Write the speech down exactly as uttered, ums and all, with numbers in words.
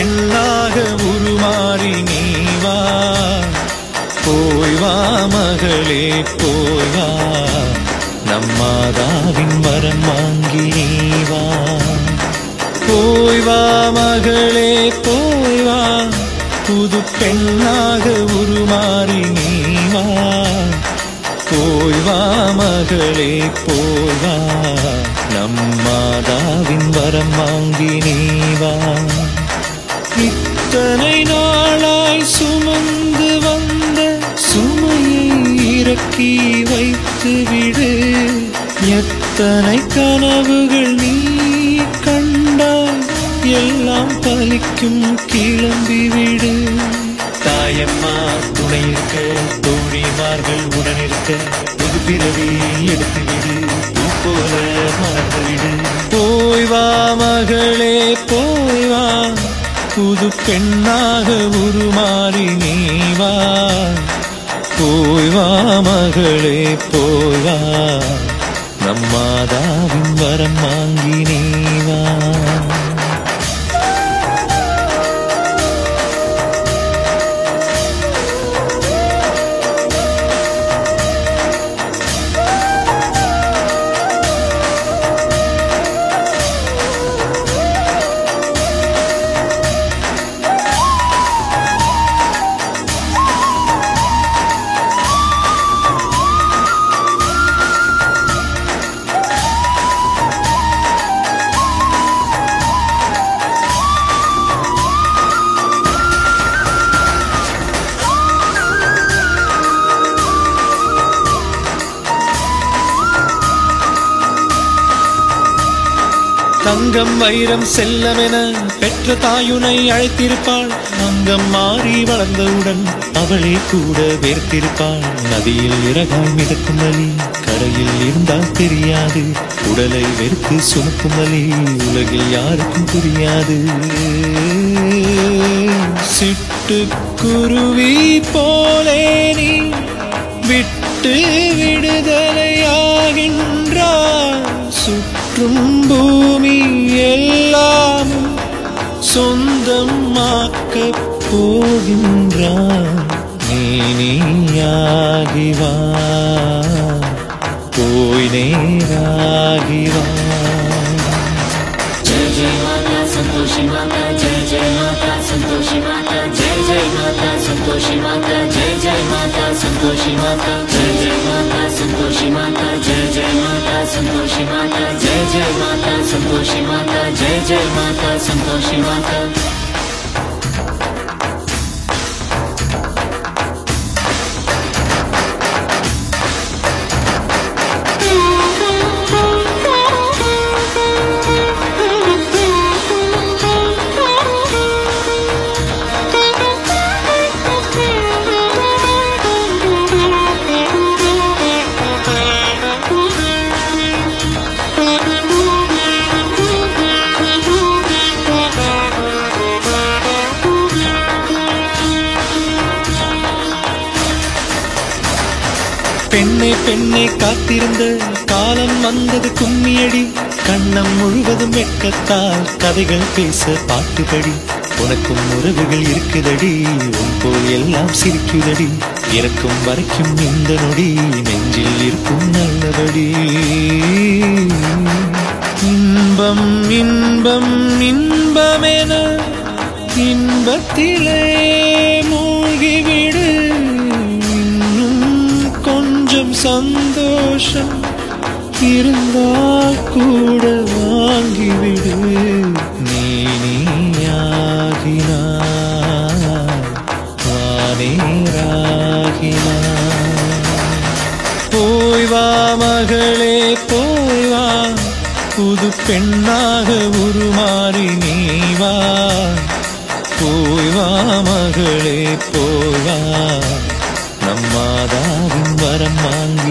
பெண்ணாக உருமாறி நீ வா. போய் வா மகளே போய் வா, நம் மாதாவின் வரம் வாங்கி நீ வா. போய் வா மகளே போய் வா, புது பெண்ணாக உருமாறி நீ வா. போய் வா மகளே போய் வா, நம் மாதாவின் வரம் வாங்கி நீ வா. இத்தனை நாளாய் சுமந்து வந்த சுமையை இறக்கி வைத்து விடு. எத்தனை கனவுகள் நீ கண்டாய், எல்லாம் பலிக்கும் கிளம்பிவிடு. தாயம்மா துணை இருக்க, தோழிமார்கள் உடனிருக்க, புது பிறவி எடுத்துவிடு, பூ போல மறந்துவிடு. போய் வா மகளே போய் வா, புது பெண்ணாக உருமாறி நீ வா. போய் வா மகளே போய் வா, நம் மாதாவின் வரம் வாங்கி நீ வா. தங்கம் வைரம் செல்லமென பெற்ற தாயுனை அழைத்திருப்பாள். அங்கம் மாறி வளர்ந்தவுடன் அவளே கூட வேர்த்திருப்பாள். நதியில் இறகாய் மிதக்கும் வலி கரையில் இருந்தால் தெரியாது. உடலை வெறுத்து சுமக்கும் வலி உலகில் யாருக்கும் புரியாது. சிட்டுக்குருவி போலே நீ விட்டு விடுதலையாகின்றாய். சுற்றும் பூமி எல்லாம் சொந்தமாக்கப் போகின்றான். நீ நீயாகி வா, போய் நேராகி வா. जय जय माता संतोषी माता, जय जय माता संतोषी माता, जय जय माता संतोषी माता, जय जय माता संतोषी माता, जय जय माता संतोषी माता, जय जय माता संतोषी माता, जय जय माता संतोषी माता, जय जय माता संतोषी माता. பெண்ணே பெண்ணே காத்திருந்த காலம் வந்தது கும்மியடி. கண்ணம் முழுவதும் வெட்கத்தால் கதைகள் பேச பாட்டுபடி. உனக்கும் உறவுகள் இருக்குதடி, உன் போல் எல்லாம் சிரிக்குதடி. இறக்கும் வரைக்கும் இந்த நொடி நெஞ்சில் இருக்கும் நல்லபடி. இன்பம் இன்பம் இன்பமென இன்பத்திலே மூழ்கிவிடு. கொஞ்சம் சந்தோஷம் இருந்தால் கூட வாங்கிவிடு. நீ நீயாகினாய், வானேராகினாய். போய் வா மகளே போய் வா, புது பெண்ணாக உருமாறி நீ வா. போய் வா மகளே போய் வா, நம் மாதாவின் வரம் வாங்கி